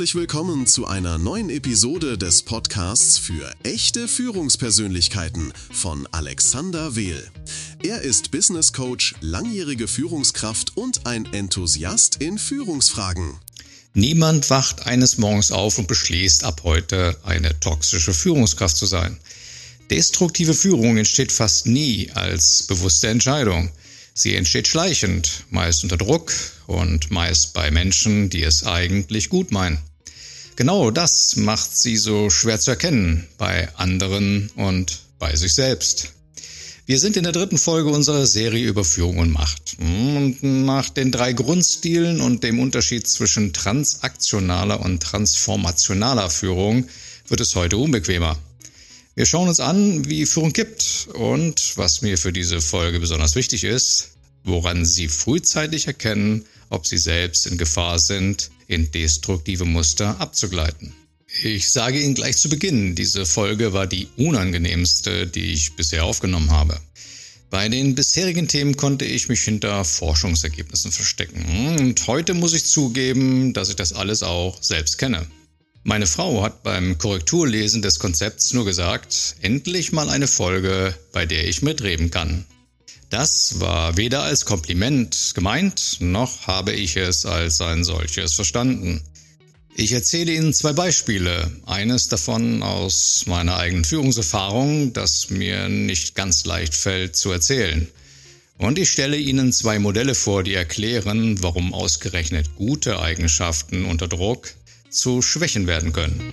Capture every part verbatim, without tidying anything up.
herzlich willkommen zu einer neuen Episode des Podcasts für echte Führungspersönlichkeiten von Alexander Wehl. Er ist Business Coach, langjährige Führungskraft und ein Enthusiast in Führungsfragen. Niemand wacht eines Morgens auf und beschließt, ab heute eine toxische Führungskraft zu sein. Destruktive Führung entsteht fast nie als bewusste Entscheidung. Sie entsteht schleichend, meist unter Druck und meist bei Menschen, die es eigentlich gut meinen. Genau das macht sie so schwer zu erkennen, bei anderen und bei sich selbst. Wir sind in der dritten Folge unserer Serie über Führung und Macht. Und nach den drei Grundstilen und dem Unterschied zwischen transaktionaler und transformationaler Führung wird es heute unbequemer. Wir schauen uns an, wie Führung kippt und, was mir für diese Folge besonders wichtig ist, woran Sie frühzeitig erkennen, ob Sie selbst in Gefahr sind, in destruktive Muster abzugleiten. Ich sage Ihnen gleich zu Beginn, diese Folge war die unangenehmste, die ich bisher aufgenommen habe. Bei den bisherigen Themen konnte ich mich hinter Forschungsergebnissen verstecken. Und heute muss ich zugeben, dass ich das alles auch selbst kenne. Meine Frau hat beim Korrekturlesen des Konzepts nur gesagt, endlich mal eine Folge, bei der ich mitreden kann. Das war weder als Kompliment gemeint, noch habe ich es als ein solches verstanden. Ich erzähle Ihnen zwei Beispiele, eines davon aus meiner eigenen Führungserfahrung, das mir nicht ganz leicht fällt zu erzählen. Und ich stelle Ihnen zwei Modelle vor, die erklären, warum ausgerechnet gute Eigenschaften unter Druck zu Schwächen werden können.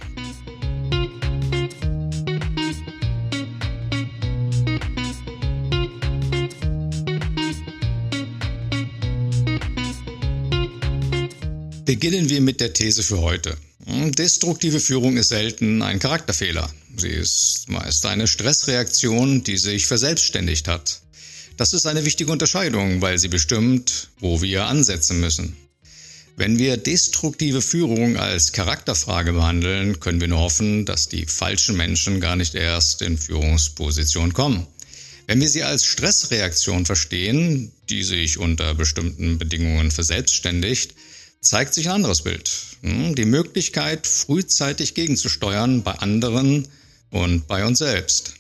Beginnen wir mit der These für heute. Destruktive Führung ist selten ein Charakterfehler. Sie ist meist eine Stressreaktion, die sich verselbstständigt hat. Das ist eine wichtige Unterscheidung, weil sie bestimmt, wo wir ansetzen müssen. Wenn wir destruktive Führung als Charakterfrage behandeln, können wir nur hoffen, dass die falschen Menschen gar nicht erst in Führungsposition kommen. Wenn wir sie als Stressreaktion verstehen, die sich unter bestimmten Bedingungen verselbstständigt, zeigt sich ein anderes Bild. Die Möglichkeit, frühzeitig gegenzusteuern bei anderen und bei uns selbst.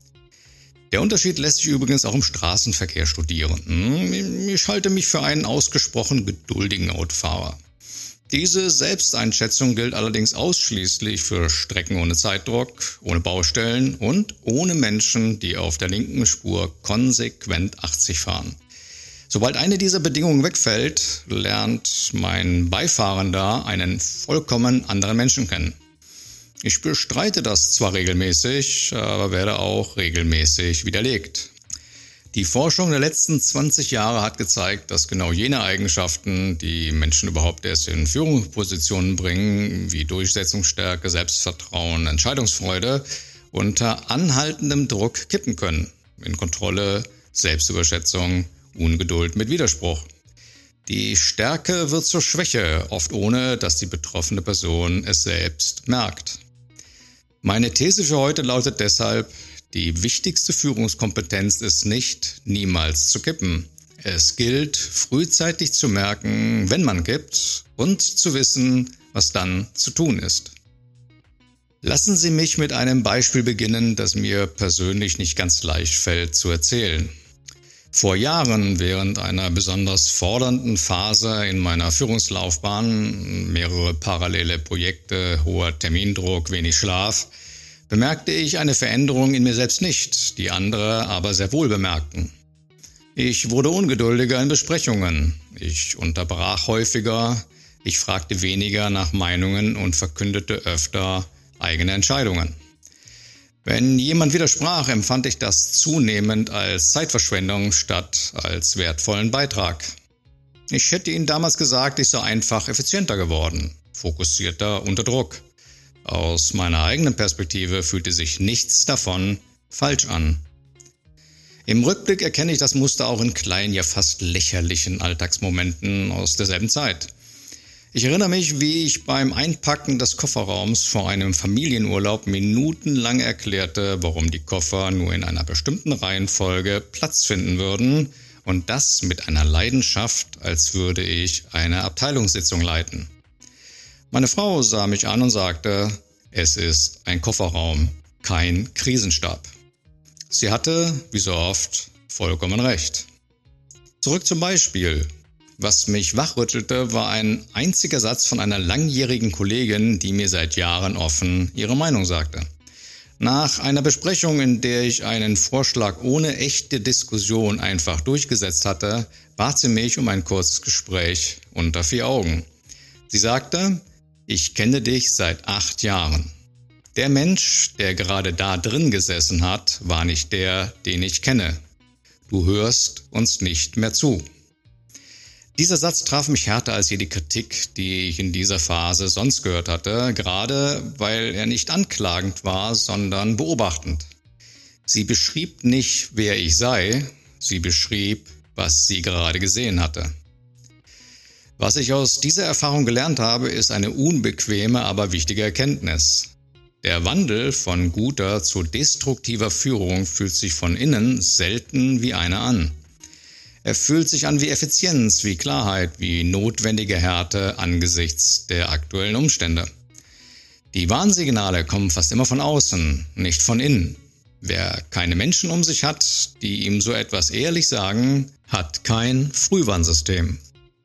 Der Unterschied lässt sich übrigens auch im Straßenverkehr studieren. Ich halte mich für einen ausgesprochen geduldigen Autofahrer. Diese Selbsteinschätzung gilt allerdings ausschließlich für Strecken ohne Zeitdruck, ohne Baustellen und ohne Menschen, die auf der linken Spur konsequent achtzig fahren. Sobald eine dieser Bedingungen wegfällt, lernt mein Beifahrender einen vollkommen anderen Menschen kennen. Ich bestreite das zwar regelmäßig, aber werde auch regelmäßig widerlegt. Die Forschung der letzten zwanzig Jahre hat gezeigt, dass genau jene Eigenschaften, die Menschen überhaupt erst in Führungspositionen bringen, wie Durchsetzungsstärke, Selbstvertrauen, Entscheidungsfreude, unter anhaltendem Druck kippen können. In Kontrolle, Selbstüberschätzung, Ungeduld mit Widerspruch. Die Stärke wird zur Schwäche, oft ohne, dass die betroffene Person es selbst merkt. Meine These für heute lautet deshalb, die wichtigste Führungskompetenz ist nicht, niemals zu kippen. Es gilt, frühzeitig zu merken, wenn man kippt und zu wissen, was dann zu tun ist. Lassen Sie mich mit einem Beispiel beginnen, das mir persönlich nicht ganz leicht fällt zu erzählen. Vor Jahren, während einer besonders fordernden Phase in meiner Führungslaufbahn, mehrere parallele Projekte, hoher Termindruck, wenig Schlaf, bemerkte ich eine Veränderung in mir selbst nicht, die andere aber sehr wohl bemerkten. Ich wurde ungeduldiger in Besprechungen, ich unterbrach häufiger, ich fragte weniger nach Meinungen und verkündete öfter eigene Entscheidungen. Wenn jemand widersprach, empfand ich das zunehmend als Zeitverschwendung statt als wertvollen Beitrag. Ich hätte Ihnen damals gesagt, ich sei einfach effizienter geworden, fokussierter unter Druck. Aus meiner eigenen Perspektive fühlte sich nichts davon falsch an. Im Rückblick erkenne ich das Muster auch in kleinen, ja fast lächerlichen Alltagsmomenten aus derselben Zeit. Ich erinnere mich, wie ich beim Einpacken des Kofferraums vor einem Familienurlaub minutenlang erklärte, warum die Koffer nur in einer bestimmten Reihenfolge Platz finden würden, und das mit einer Leidenschaft, als würde ich eine Abteilungssitzung leiten. Meine Frau sah mich an und sagte, es ist ein Kofferraum, kein Krisenstab. Sie hatte, wie so oft, vollkommen recht. Zurück zum Beispiel. Was mich wachrüttelte, war ein einziger Satz von einer langjährigen Kollegin, die mir seit Jahren offen ihre Meinung sagte. Nach einer Besprechung, in der ich einen Vorschlag ohne echte Diskussion einfach durchgesetzt hatte, bat sie mich um ein kurzes Gespräch unter vier Augen. Sie sagte, ich kenne dich seit acht Jahren. Der Mensch, der gerade da drin gesessen hat, war nicht der, den ich kenne. Du hörst uns nicht mehr zu. Dieser Satz traf mich härter als jede Kritik, die ich in dieser Phase sonst gehört hatte, gerade weil er nicht anklagend war, sondern beobachtend. Sie beschrieb nicht, wer ich sei, sie beschrieb, was sie gerade gesehen hatte. Was ich aus dieser Erfahrung gelernt habe, ist eine unbequeme, aber wichtige Erkenntnis. Der Wandel von guter zu destruktiver Führung fühlt sich von innen selten wie eine an. Er fühlt sich an wie Effizienz, wie Klarheit, wie notwendige Härte angesichts der aktuellen Umstände. Die Warnsignale kommen fast immer von außen, nicht von innen. Wer keine Menschen um sich hat, die ihm so etwas ehrlich sagen, hat kein Frühwarnsystem.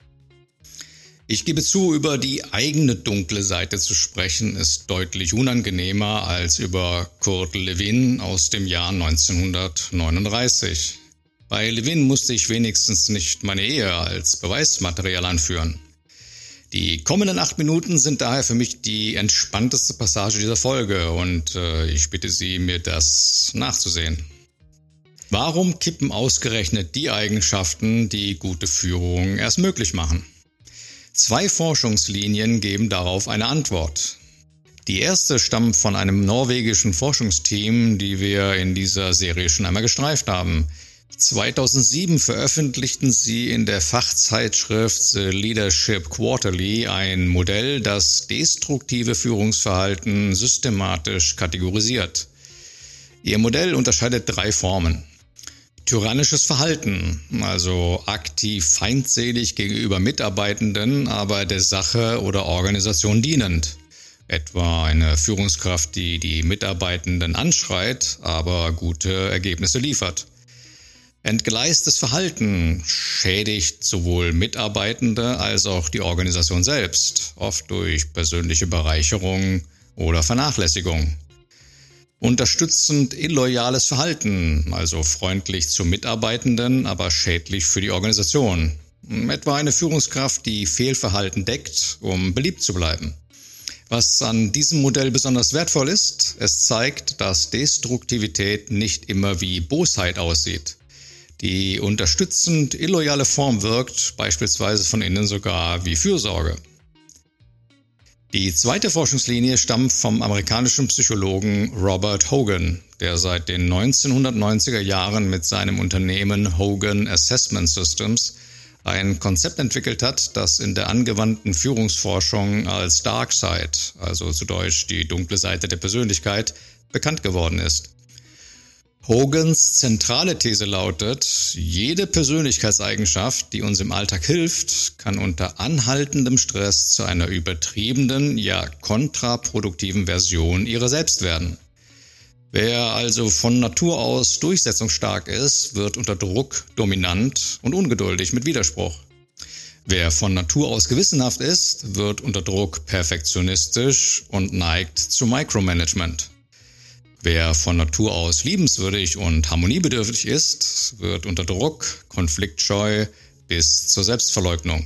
Ich gebe zu, über die eigene dunkle Seite zu sprechen, ist deutlich unangenehmer als über Kurt Lewin aus dem Jahr neunzehnhundertneununddreißig. Bei Lewin musste ich wenigstens nicht meine Ehe als Beweismaterial anführen. Die kommenden acht Minuten sind daher für mich die entspannteste Passage dieser Folge und äh, ich bitte Sie, mir das nachzusehen. Warum kippen ausgerechnet die Eigenschaften, die gute Führung erst möglich machen? Zwei Forschungslinien geben darauf eine Antwort. Die erste stammt von einem norwegischen Forschungsteam, die wir in dieser Serie schon einmal gestreift haben. zweitausendsieben veröffentlichten sie in der Fachzeitschrift The Leadership Quarterly ein Modell, das destruktive Führungsverhalten systematisch kategorisiert. Ihr Modell unterscheidet drei Formen. Tyrannisches Verhalten, also aktiv feindselig gegenüber Mitarbeitenden, aber der Sache oder Organisation dienend. Etwa eine Führungskraft, die die Mitarbeitenden anschreit, aber gute Ergebnisse liefert. Entgleistes Verhalten schädigt sowohl Mitarbeitende als auch die Organisation selbst, oft durch persönliche Bereicherung oder Vernachlässigung. Unterstützend illoyales Verhalten, also freundlich zu Mitarbeitenden, aber schädlich für die Organisation. Etwa eine Führungskraft, die Fehlverhalten deckt, um beliebt zu bleiben. Was an diesem Modell besonders wertvoll ist, es zeigt, dass Destruktivität nicht immer wie Bosheit aussieht. Die unterstützend illoyale Form wirkt beispielsweise von innen sogar wie Fürsorge. Die zweite Forschungslinie stammt vom amerikanischen Psychologen Robert Hogan, der seit den neunzehnhundertneunziger Jahren mit seinem Unternehmen Hogan Assessment Systems ein Konzept entwickelt hat, das in der angewandten Führungsforschung als Dark Side, also zu Deutsch die dunkle Seite der Persönlichkeit, bekannt geworden ist. Hogans zentrale These lautet, jede Persönlichkeitseigenschaft, die uns im Alltag hilft, kann unter anhaltendem Stress zu einer übertriebenen, ja kontraproduktiven Version ihrer selbst werden. Wer also von Natur aus durchsetzungsstark ist, wird unter Druck dominant und ungeduldig mit Widerspruch. Wer von Natur aus gewissenhaft ist, wird unter Druck perfektionistisch und neigt zu Micromanagement. Wer von Natur aus liebenswürdig und harmoniebedürftig ist, wird unter Druck, konfliktscheu bis zur Selbstverleugnung.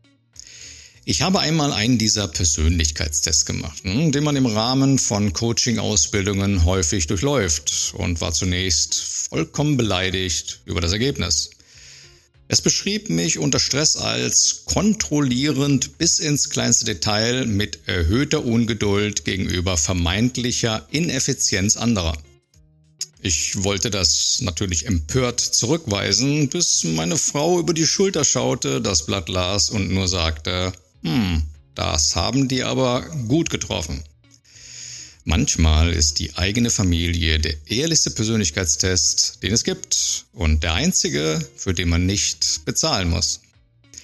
Ich habe einmal einen dieser Persönlichkeitstests gemacht, den man im Rahmen von Coaching-Ausbildungen häufig durchläuft und war zunächst vollkommen beleidigt über das Ergebnis. Es beschrieb mich unter Stress als kontrollierend bis ins kleinste Detail mit erhöhter Ungeduld gegenüber vermeintlicher Ineffizienz anderer. Ich wollte das natürlich empört zurückweisen, bis meine Frau über die Schulter schaute, das Blatt las und nur sagte, hm, das haben die aber gut getroffen. Manchmal ist die eigene Familie der ehrlichste Persönlichkeitstest, den es gibt und der einzige, für den man nicht bezahlen muss.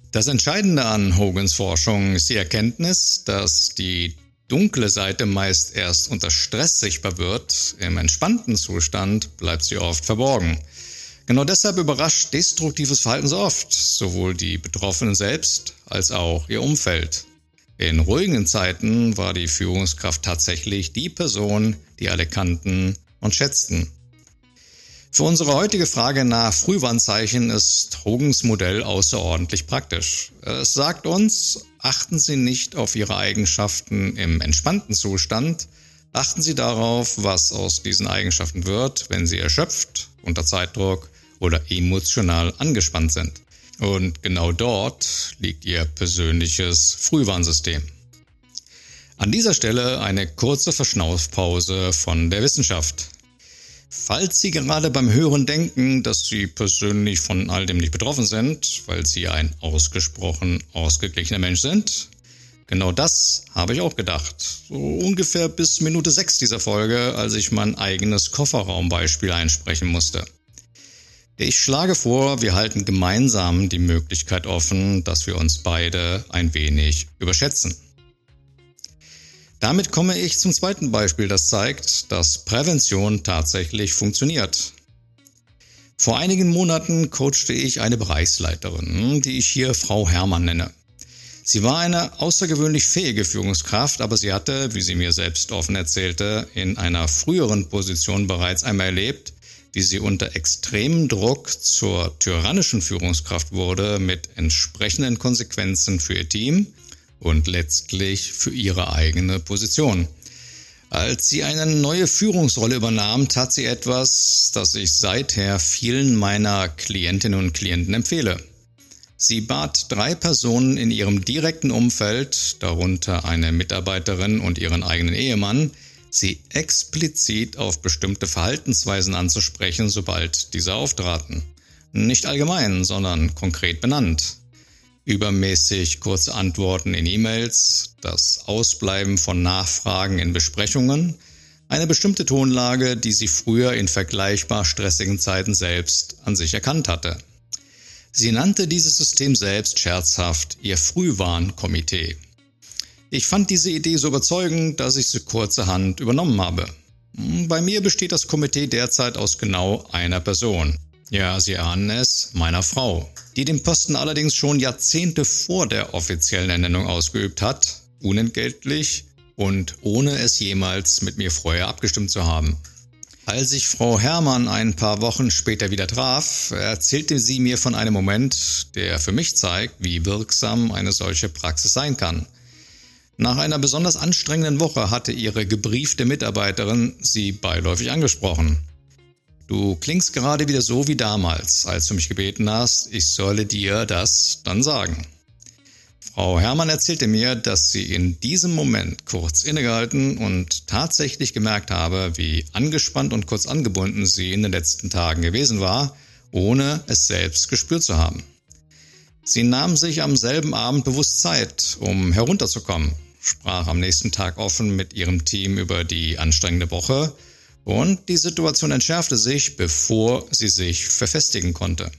Das Entscheidende an Hogans Forschung ist die Erkenntnis, dass die dunkle Seite meist erst unter Stress sichtbar wird. Im entspannten Zustand bleibt sie oft verborgen. Genau deshalb überrascht destruktives Verhalten so oft, sowohl die Betroffenen selbst als auch ihr Umfeld. In ruhigen Zeiten war die Führungskraft tatsächlich die Person, die alle kannten und schätzten. Für unsere heutige Frage nach Frühwarnzeichen ist Hogans Modell außerordentlich praktisch. Es sagt uns, achten Sie nicht auf Ihre Eigenschaften im entspannten Zustand, achten Sie darauf, was aus diesen Eigenschaften wird, wenn Sie erschöpft, unter Zeitdruck oder emotional angespannt sind. Und genau dort liegt Ihr persönliches Frühwarnsystem. An dieser Stelle eine kurze Verschnaufpause von der Wissenschaft. Falls Sie gerade beim Hören denken, dass Sie persönlich von all dem nicht betroffen sind, weil Sie ein ausgesprochen ausgeglichener Mensch sind, genau das habe ich auch gedacht. So ungefähr bis Minute sechs dieser Folge, als ich mein eigenes Kofferraumbeispiel einsprechen musste. Ich schlage vor, wir halten gemeinsam die Möglichkeit offen, dass wir uns beide ein wenig überschätzen. Damit komme ich zum zweiten Beispiel, das zeigt, dass Prävention tatsächlich funktioniert. Vor einigen Monaten coachte ich eine Bereichsleiterin, die ich hier Frau Herrmann nenne. Sie war eine außergewöhnlich fähige Führungskraft, aber sie hatte, wie sie mir selbst offen erzählte, in einer früheren Position bereits einmal erlebt, wie sie unter extremem Druck zur tyrannischen Führungskraft wurde, mit entsprechenden Konsequenzen für ihr Team und letztlich für ihre eigene Position. Als sie eine neue Führungsrolle übernahm, tat sie etwas, das ich seither vielen meiner Klientinnen und Klienten empfehle. Sie bat drei Personen in ihrem direkten Umfeld, darunter eine Mitarbeiterin und ihren eigenen Ehemann, sie explizit auf bestimmte Verhaltensweisen anzusprechen, sobald diese auftraten. Nicht allgemein, sondern konkret benannt. Übermäßig kurze Antworten in E-Mails, das Ausbleiben von Nachfragen in Besprechungen, eine bestimmte Tonlage, die sie früher in vergleichbar stressigen Zeiten selbst an sich erkannt hatte. Sie nannte dieses System selbst scherzhaft ihr Frühwarnkomitee. Ich fand diese Idee so überzeugend, dass ich sie kurzerhand übernommen habe. Bei mir besteht das Komitee derzeit aus genau einer Person. Ja, Sie ahnen es, meiner Frau, die den Posten allerdings schon Jahrzehnte vor der offiziellen Ernennung ausgeübt hat, unentgeltlich und ohne es jemals mit mir vorher abgestimmt zu haben. Als ich Frau Herrmann ein paar Wochen später wieder traf, erzählte sie mir von einem Moment, der für mich zeigt, wie wirksam eine solche Praxis sein kann. Nach einer besonders anstrengenden Woche hatte ihre gebriefte Mitarbeiterin sie beiläufig angesprochen. Du klingst gerade wieder so wie damals, als du mich gebeten hast, ich solle dir das dann sagen. Frau Herrmann erzählte mir, dass sie in diesem Moment kurz innegehalten und tatsächlich gemerkt habe, wie angespannt und kurz angebunden sie in den letzten Tagen gewesen war, ohne es selbst gespürt zu haben. Sie nahm sich am selben Abend bewusst Zeit, um herunterzukommen, sprach am nächsten Tag offen mit ihrem Team über die anstrengende Woche und die Situation entschärfte sich, bevor sie sich verfestigen konnte.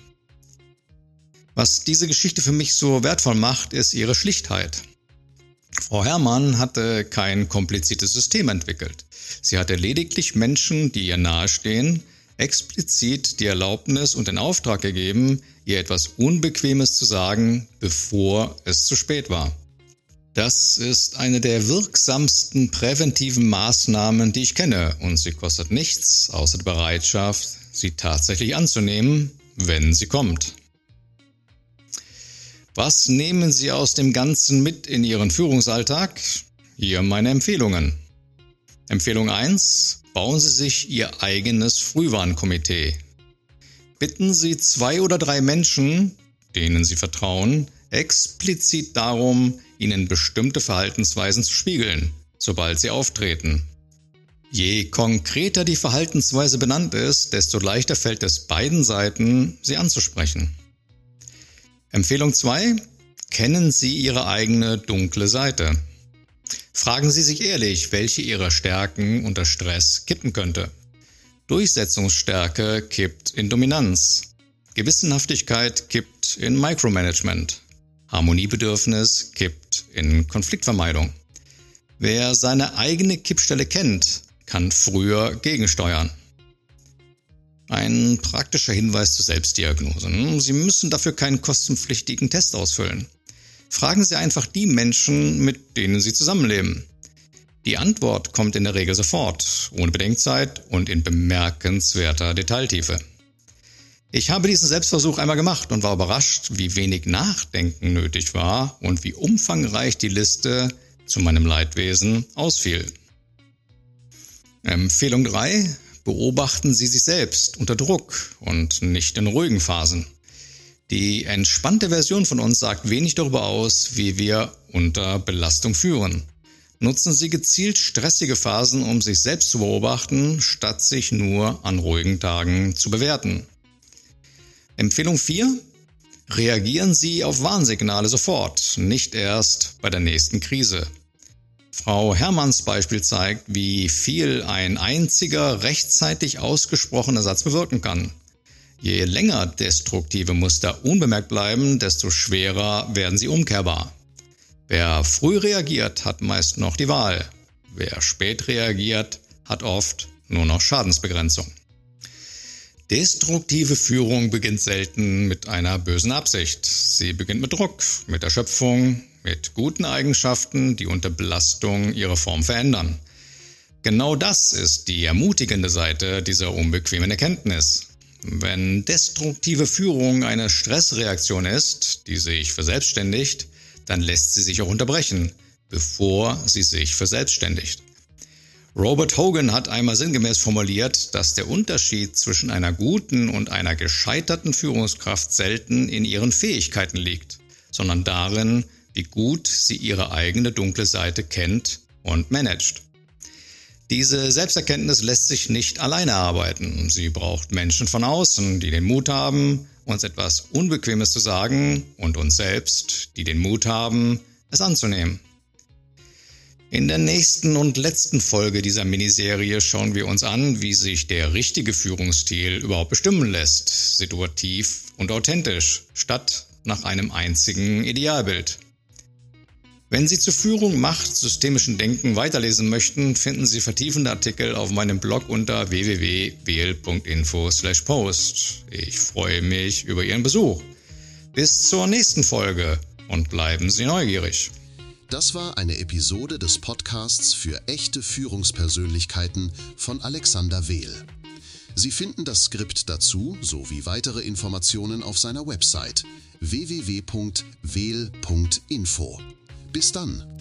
Was diese Geschichte für mich so wertvoll macht, ist ihre Schlichtheit. Frau Herrmann hatte kein kompliziertes System entwickelt. Sie hatte lediglich Menschen, die ihr nahestehen, explizit die Erlaubnis und den Auftrag gegeben, ihr etwas Unbequemes zu sagen, bevor es zu spät war. Das ist eine der wirksamsten präventiven Maßnahmen, die ich kenne, und sie kostet nichts außer der Bereitschaft, sie tatsächlich anzunehmen, wenn sie kommt. Was nehmen Sie aus dem Ganzen mit in Ihren Führungsalltag? Hier meine Empfehlungen. Empfehlung eins. Bauen Sie sich Ihr eigenes Frühwarnkomitee. Bitten Sie zwei oder drei Menschen, denen Sie vertrauen, explizit darum, Ihnen bestimmte Verhaltensweisen zu spiegeln, sobald sie auftreten. Je konkreter die Verhaltensweise benannt ist, desto leichter fällt es beiden Seiten, sie anzusprechen. Empfehlung zwei. Kennen Sie Ihre eigene dunkle Seite. Fragen Sie sich ehrlich, welche Ihrer Stärken unter Stress kippen könnte. Durchsetzungsstärke kippt in Dominanz. Gewissenhaftigkeit kippt in Micromanagement. Harmoniebedürfnis kippt in Konfliktvermeidung. Wer seine eigene Kippstelle kennt, kann früher gegensteuern. Ein praktischer Hinweis zur Selbstdiagnose. Sie müssen dafür keinen kostenpflichtigen Test ausfüllen. Fragen Sie einfach die Menschen, mit denen Sie zusammenleben. Die Antwort kommt in der Regel sofort, ohne Bedenkzeit und in bemerkenswerter Detailtiefe. Ich habe diesen Selbstversuch einmal gemacht und war überrascht, wie wenig Nachdenken nötig war und wie umfangreich die Liste zu meinem Leidwesen ausfiel. Empfehlung drei. Beobachten Sie sich selbst unter Druck und nicht in ruhigen Phasen. Die entspannte Version von uns sagt wenig darüber aus, wie wir unter Belastung führen. Nutzen Sie gezielt stressige Phasen, um sich selbst zu beobachten, statt sich nur an ruhigen Tagen zu bewerten. Empfehlung vier. Reagieren Sie auf Warnsignale sofort, nicht erst bei der nächsten Krise. Frau Herrmanns Beispiel zeigt, wie viel ein einziger rechtzeitig ausgesprochener Satz bewirken kann. Je länger destruktive Muster unbemerkt bleiben, desto schwerer werden sie umkehrbar. Wer früh reagiert, hat meist noch die Wahl. Wer spät reagiert, hat oft nur noch Schadensbegrenzung. Destruktive Führung beginnt selten mit einer bösen Absicht. Sie beginnt mit Druck, mit Erschöpfung, mit guten Eigenschaften, die unter Belastung ihre Form verändern. Genau das ist die ermutigende Seite dieser unbequemen Erkenntnis. Wenn destruktive Führung eine Stressreaktion ist, die sich verselbstständigt, dann lässt sie sich auch unterbrechen, bevor sie sich verselbstständigt. Robert Hogan hat einmal sinngemäß formuliert, dass der Unterschied zwischen einer guten und einer gescheiterten Führungskraft selten in ihren Fähigkeiten liegt, sondern darin, wie gut sie ihre eigene dunkle Seite kennt und managt. Diese Selbsterkenntnis lässt sich nicht alleine erarbeiten. Sie braucht Menschen von außen, die den Mut haben, uns etwas Unbequemes zu sagen, und uns selbst, die den Mut haben, es anzunehmen. In der nächsten und letzten Folge dieser Miniserie schauen wir uns an, wie sich der richtige Führungsstil überhaupt bestimmen lässt, situativ und authentisch, statt nach einem einzigen Idealbild. Wenn Sie zur Führung, Macht, systemischen Denken weiterlesen möchten, finden Sie vertiefende Artikel auf meinem Blog unter w w w punkt vehl punkt info slash post. Ich freue mich über Ihren Besuch. Bis zur nächsten Folge und bleiben Sie neugierig. Das war eine Episode des Podcasts für echte Führungspersönlichkeiten von Alexander Vehl. Sie finden das Skript dazu sowie weitere Informationen auf seiner Website w w w punkt vehl punkt info. Bis dann!